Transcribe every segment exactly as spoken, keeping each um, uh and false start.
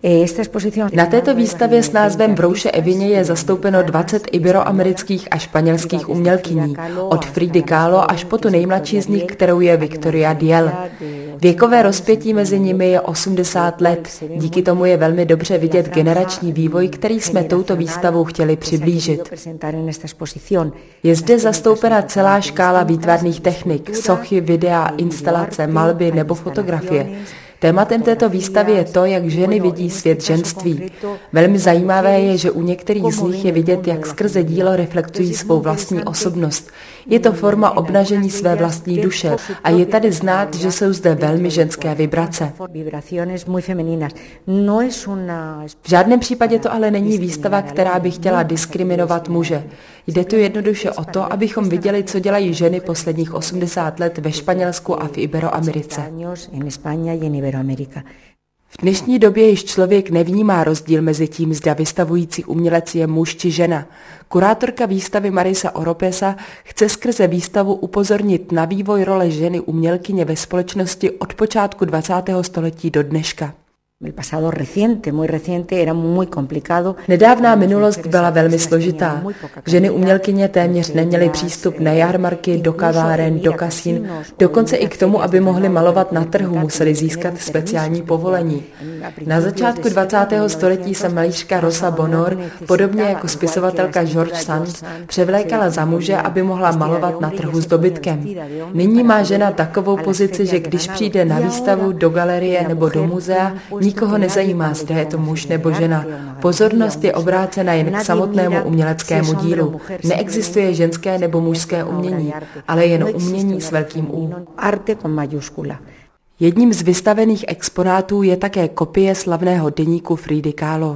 Na této výstavě s názvem Brouše Evině je zastoupeno dvacet iberoamerických a španělských umělkyní, od Fridy Kahlo až po tu nejmladší z nich, kterou je Victoria Diel. Věkové rozpětí mezi nimi je osmdesát let, díky tomu je velmi dobře vidět generační vývoj, který jsme touto výstavou chtěli přiblížit. Je zde zastoupena celá škála výtvarných technik, sochy, videa, instalace, malby nebo fotografie. Tématem této výstavy je to, jak ženy vidí svět ženství. Velmi zajímavé je, že u některých z nich je vidět, jak skrze dílo reflektují svou vlastní osobnost. Je to forma obnažení své vlastní duše a je tady znát, že jsou zde velmi ženské vibrace. V žádném případě to ale není výstava, která by chtěla diskriminovat muže. Jde tu jednoduše o to, abychom viděli, co dělají ženy posledních osmdesát let ve Španělsku a v Iberoamerice. V dnešní době již člověk nevnímá rozdíl mezi tím, zda vystavující umělec je muž či žena. Kurátorka výstavy Marisa Oropesa chce skrze výstavu upozornit na vývoj role ženy umělkyně ve společnosti od počátku dvacátého století do dneška. Nedávná minulost byla velmi složitá. Ženy umělkyně téměř neměly přístup na jarmarky, do kaváren, do kasín, dokonce i k tomu, aby mohly malovat na trhu, museli získat speciální povolení. Na začátku dvacátého století se malířka Rosa Bonheur, podobně jako spisovatelka George Sand, převlékala za muže, aby mohla malovat na trhu s dobytkem. Nyní má žena takovou pozici, že když přijde na výstavu, do galerie nebo do muzea, nikoho nezajímá, zda je to muž nebo žena. Pozornost je obrácena jen k samotnému uměleckému dílu. Neexistuje ženské nebo mužské umění, ale jen umění s velkým U. Jedním z vystavených exponátů je také kopie slavného deníku Fridy Kahlo.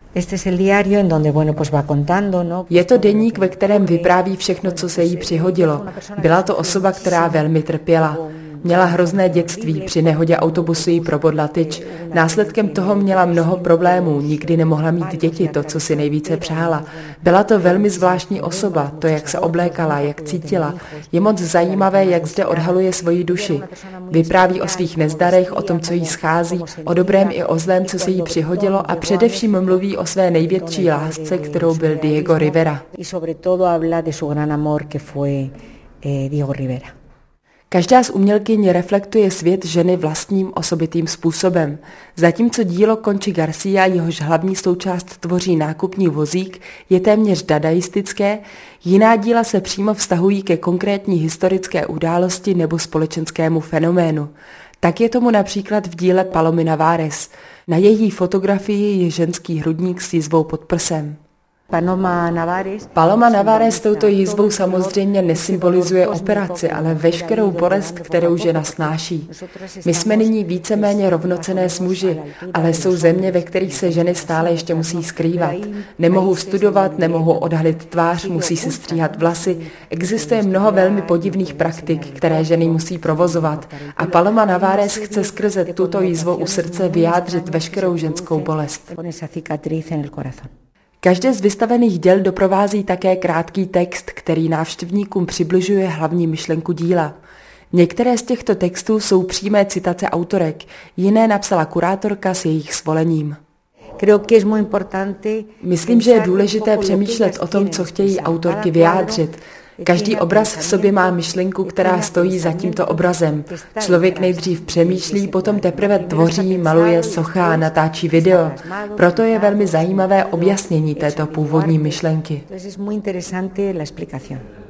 Je to deník, ve kterém vypráví všechno, co se jí přihodilo. Byla to osoba, která velmi trpěla. Měla hrozné dětství, při nehodě autobusu jí probodla tyč. Následkem toho měla mnoho problémů, nikdy nemohla mít děti, to, co si nejvíce přála. Byla to velmi zvláštní osoba, to, jak se oblékala, jak cítila. Je moc zajímavé, jak zde odhaluje svoji duši. Vypráví o svých nezdarech, o tom, co jí schází, o dobrém i o zlém, co se jí přihodilo a především mluví o své největší lásce, kterou byl Diego Rivera. Každá z umělkyň reflektuje svět ženy vlastním osobitým způsobem. Zatímco dílo Conchi Garcia, jehož hlavní součást tvoří nákupní vozík, je téměř dadaistické, jiná díla se přímo vztahují ke konkrétní historické události nebo společenskému fenoménu. Tak je tomu například v díle Palomy Navarez. Na její fotografii je ženský hrudník s jizvou pod prsem. Paloma Navarez touto jizvou samozřejmě nesymbolizuje operaci, ale veškerou bolest, kterou žena snáší. My jsme nyní víceméně rovnocenné s muži, ale jsou země, ve kterých se ženy stále ještě musí skrývat. Nemohou studovat, nemohou odhalit tvář, musí se stříhat vlasy. Existuje mnoho velmi podivných praktik, které ženy musí provozovat. A Paloma Navarez chce skrze tuto jizvu u srdce vyjádřit veškerou ženskou bolest. Každé z vystavených děl doprovází také krátký text, který návštěvníkům přibližuje hlavní myšlenku díla. Některé z těchto textů jsou přímé citace autorek, jiné napsala kurátorka s jejich svolením. Myslím, že je důležité přemýšlet o tom, co chtějí autorky vyjádřit. Každý obraz v sobě má myšlenku, která stojí za tímto obrazem. Člověk nejdřív přemýšlí, potom teprve tvoří, maluje, sochá, natáčí video. Proto je velmi zajímavé objasnění této původní myšlenky.